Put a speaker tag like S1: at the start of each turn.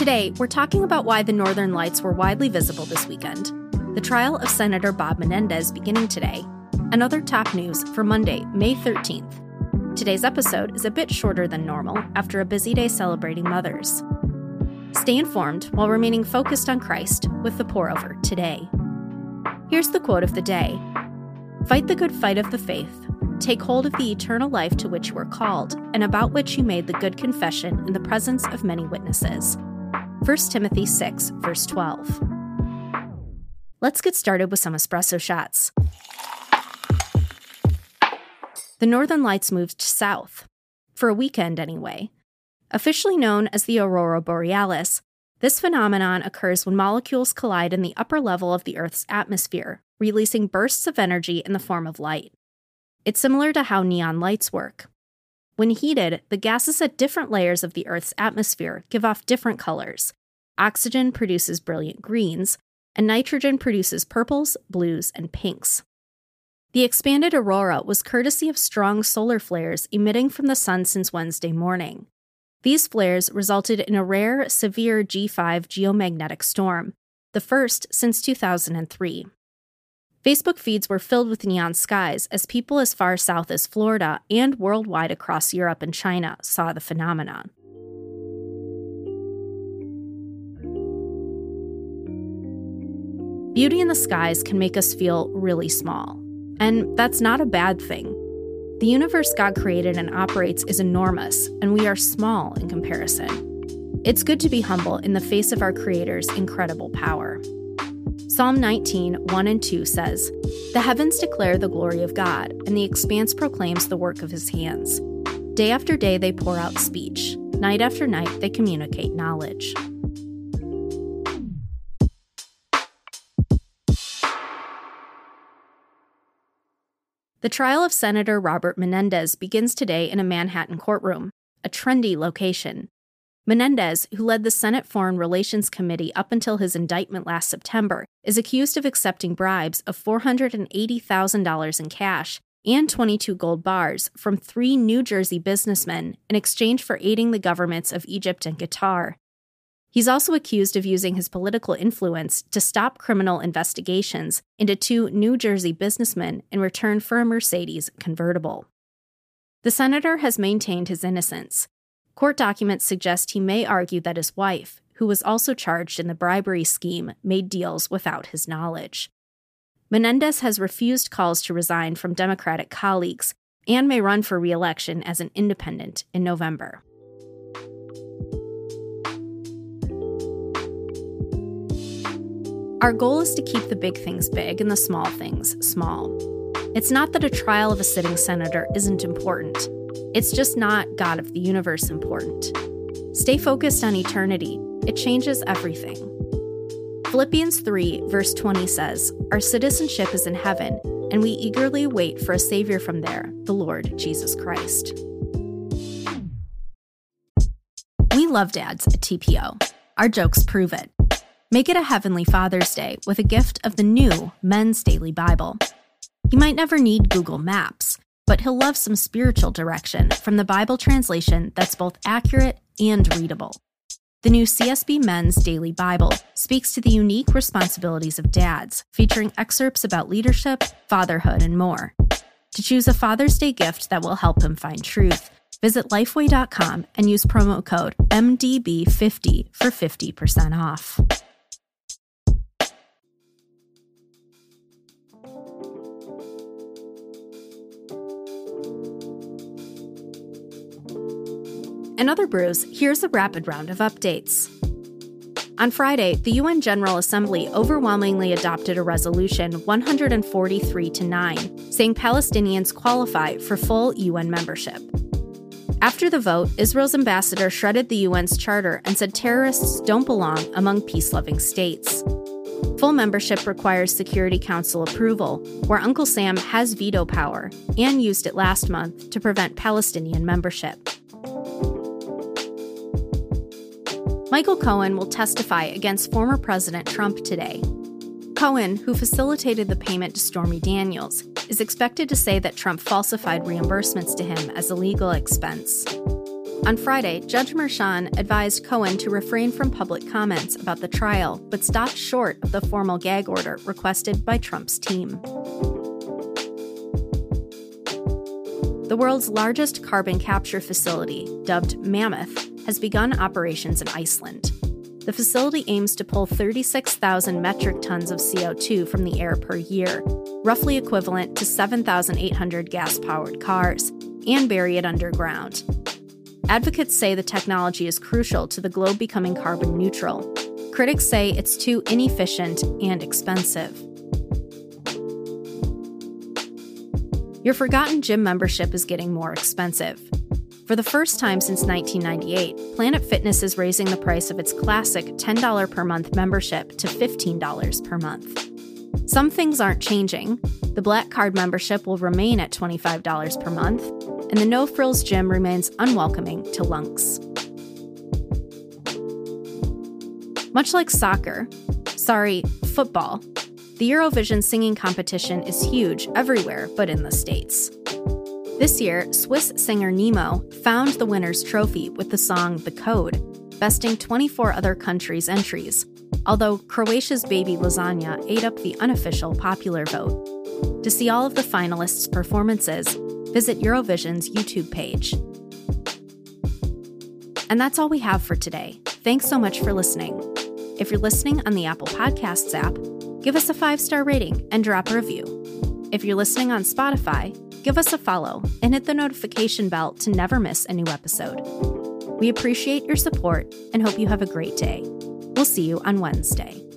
S1: Today, we're talking about why the Northern Lights were widely visible this weekend, the trial of Senator Bob Menendez beginning today, and other top news for Monday, May 13th. Today's episode is a bit shorter than normal after a busy day celebrating mothers. Stay informed while remaining focused on Christ with the pour-over today. Here's the quote of the day. Fight the good fight of the faith. Take hold of the eternal life to which you were called, and about which you made the good confession in the presence of many witnesses. 1 Timothy 6, verse 12. Let's get started with some espresso shots. The Northern Lights moved south, for a weekend anyway. Officially known as the Aurora Borealis, this phenomenon occurs when molecules collide in the upper level of the Earth's atmosphere, releasing bursts of energy in the form of light. It's similar to how neon lights work. When heated, the gases at different layers of the Earth's atmosphere give off different colors. Oxygen produces brilliant greens, and nitrogen produces purples, blues, and pinks. The expanded aurora was courtesy of strong solar flares emitting from the sun since Wednesday morning. These flares resulted in a rare, severe G5 geomagnetic storm, the first since 2003. Facebook feeds were filled with neon skies as people as far south as Florida and worldwide across Europe and China saw the phenomenon. Beauty in the skies can make us feel really small, and that's not a bad thing. The universe God created and operates is enormous, and we are small in comparison. It's good to be humble in the face of our Creator's incredible power. Psalm 19, 1 and 2 says, "The heavens declare the glory of God, and the expanse proclaims the work of his hands. Day after day they pour out speech. Night after night they communicate knowledge." The trial of Senator Robert Menendez begins today in a Manhattan courtroom, a trendy location. Menendez, who led the Senate Foreign Relations Committee up until his indictment last September, is accused of accepting bribes of $480,000 in cash and 22 gold bars from 3 New Jersey businessmen in exchange for aiding the governments of Egypt and Qatar. He's also accused of using his political influence to stop criminal investigations into 2 New Jersey businessmen in return for a Mercedes convertible. The senator has maintained his innocence. Court documents suggest he may argue that his wife, who was also charged in the bribery scheme, made deals without his knowledge. Menendez has refused calls to resign from Democratic colleagues and may run for re-election as an independent in November. Our goal is to keep the big things big and the small things small. It's not that a trial of a sitting senator isn't important. It's just not God of the universe important. Stay focused on eternity. It changes everything. Philippians 3, verse 20 says, "Our citizenship is in heaven, and we eagerly wait for a Savior from there, the Lord Jesus Christ." We love dads at TPO. Our jokes prove it. Make it a Heavenly Father's Day with a gift of the new Men's Daily Bible. He might never need Google Maps, but he'll love some spiritual direction from the Bible translation that's both accurate and readable. The new CSB Men's Daily Bible speaks to the unique responsibilities of dads, featuring excerpts about leadership, fatherhood, and more. To choose a Father's Day gift that will help him find truth, visit Lifeway.com and use promo code MDB50 for 50% off. In other brews, here's a rapid round of updates. On Friday, the UN General Assembly overwhelmingly adopted a resolution 143-9, saying Palestinians qualify for full UN membership. After the vote, Israel's ambassador shredded the UN's charter and said terrorists don't belong among peace-loving states. Full membership requires Security Council approval, where Uncle Sam has veto power and used it last month to prevent Palestinian membership. Michael Cohen will testify against former President Trump today. Cohen, who facilitated the payment to Stormy Daniels, is expected to say that Trump falsified reimbursements to him as a legal expense. On Friday, Judge Merchan advised Cohen to refrain from public comments about the trial, but stopped short of the formal gag order requested by Trump's team. The world's largest carbon capture facility, dubbed Mammoth, has begun operations in Iceland. The facility aims to pull 36,000 metric tons of CO2 from the air per year, roughly equivalent to 7,800 gas-powered cars, and bury it underground. Advocates say the technology is crucial to the globe becoming carbon neutral. Critics say it's too inefficient and expensive. Your forgotten gym membership is getting more expensive. For the first time since 1998, Planet Fitness is raising the price of its classic $10 per month membership to $15 per month. Some things aren't changing. The Black Card membership will remain at $25 per month, and the No Frills gym remains unwelcoming to lunks. Much like football, the Eurovision singing competition is huge everywhere but in the States. This year, Swiss singer Nemo found the winner's trophy with the song The Code, besting 24 other countries' entries, although Croatia's Baby Lasagna ate up the unofficial popular vote. To see all of the finalists' performances, visit Eurovision's YouTube page. And that's all we have for today. Thanks so much for listening. If you're listening on the Apple Podcasts app, give us a 5-star rating and drop a review. If you're listening on Spotify, give us a follow and hit the notification bell to never miss a new episode. We appreciate your support and hope you have a great day. We'll see you on Wednesday.